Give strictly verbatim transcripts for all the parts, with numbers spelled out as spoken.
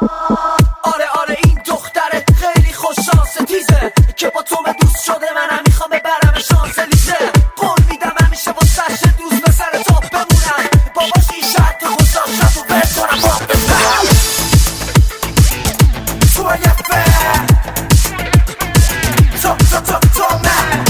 آره آره این دختره خیلی خوش شانس تیزه که با تو به دوست شده منم میخوام ببرم شانسلیزه. قول میدم همیشه با سشت دوست به سر تاپ بمونم. باباش این شرط گذاشت شب و برد کنم با بزنم تو یه فر تو تو تو تو من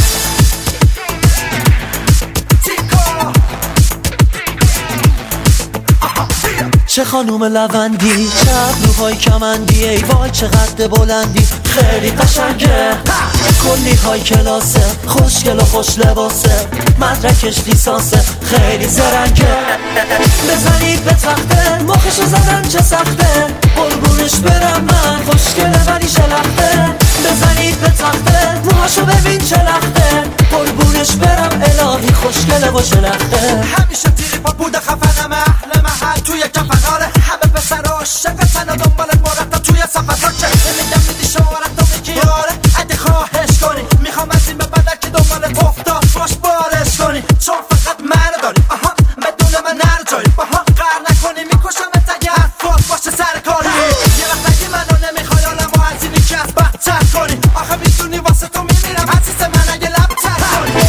چه خانوم لوندی، چه ابروهای کمندی، ای وای چقدر بلندی، خیلی قشنگه، کلی های کلاسه، خوشگل و خوش لباسه، مدرکش لیسانسه، خیلی زرنگه. بزنید به تخته، مخشو زدن چه سخته، قربونش برم من، خوشگله ولی شلخته. بزنید به تخته، موهاشو ببین چه لخته، قربونش برم الهی خوشگله و شلخته. همیشه تیری پا بوده خفنم اهل محل توی کفناره، همه پسر عاشقتن و دنبال مرتب توی صفحه چه میگم میدی شمارت و میگی آره اگه خواهش کنی میخوام از این به بدر که دنبال افتاد باش بارش کنی، چون فقط منو داری آها بدون من نرو جایی باها قهر نکنی میکشم اگه حرفات باشه سر کاری. یه وقت اگه منو نمیخوای حالمو از اینی که از بدتر کنی، آخه میدونی واسه تو میمیرم حسیس من اگه لبتر کنی.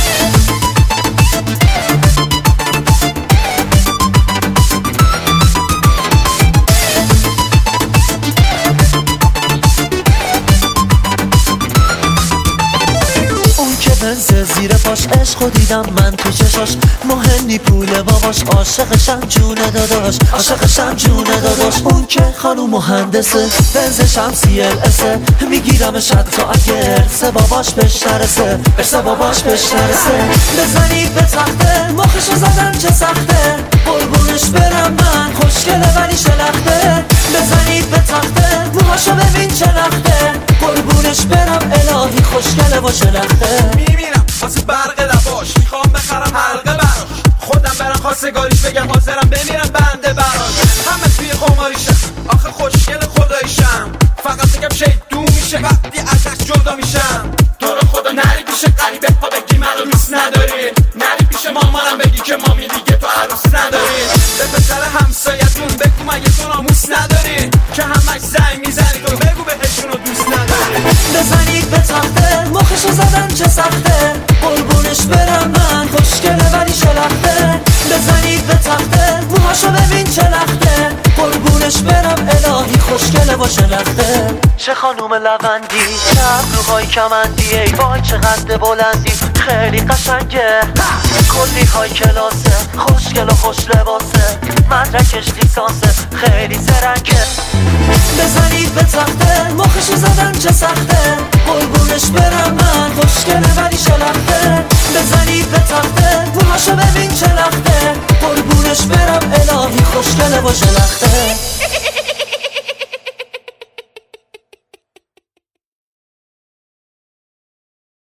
بنز زیر پاش عشقو دیدم من تو چشاش، مهمی پول باباش، عاشقشم جونه داداش، عاشقشم جونه داداش. اون که خانوم مهندسه، بنزشم سی ال اسه، میگیرمش حتی اگه ارث باباش بهش نرسه، ارث باباش بهش نرسه. بزنید به تخته، مخشو زدن چه سخته، قربونش برم من، خوشگله ولی شلخته. بزنید به تخته، موهاشو ببین چه لخته، قربونش برم الهی خوشگله و شلخته. میمیرم واسه برق لباش، میخوام بخرم حلقه براش، خودم برم خواستگاریش بگم حاضرم بمیرم بنده براش. همه توی قماریشم آخه خوشگل خداییشم، فقط بگم شیطون میشه وقتی ازش جدا میشم. تو رو خدا نری پیش غریبه ها بگی منو دوست نداری، نری پیش مامانم بگی که مامی دیگه تو عروس نداری. به پسر همسایتون بگو مگه تو ناموس نداری که همش زنگ میزنی تو بگو بهشونو دوست نداری. بزنید به تخته، مخشو زدن چه سخته، قربونش برم من، خوشگله ولی شلخته. بزنید به تخته، موهاشو ببین چه لخته، قربونش برم الهی خوشگله و شلخته. چه خانوم لوندی، چه ابروهای کمندی، ای وای چقدر بلندی، خیلی قشنگه، کلی های کلاسه، خوشگل و خوش لباسه، مدرکش لیسانسه، خیلی زرنگه. بزنید به تخته، مخشو زدن چه سخته، قربونش برم من، خوشگله ولی شلخته. بزنید به تخته، موهاشو ببین چه لخته، قربونش برم الهی خوشگله و شلخته.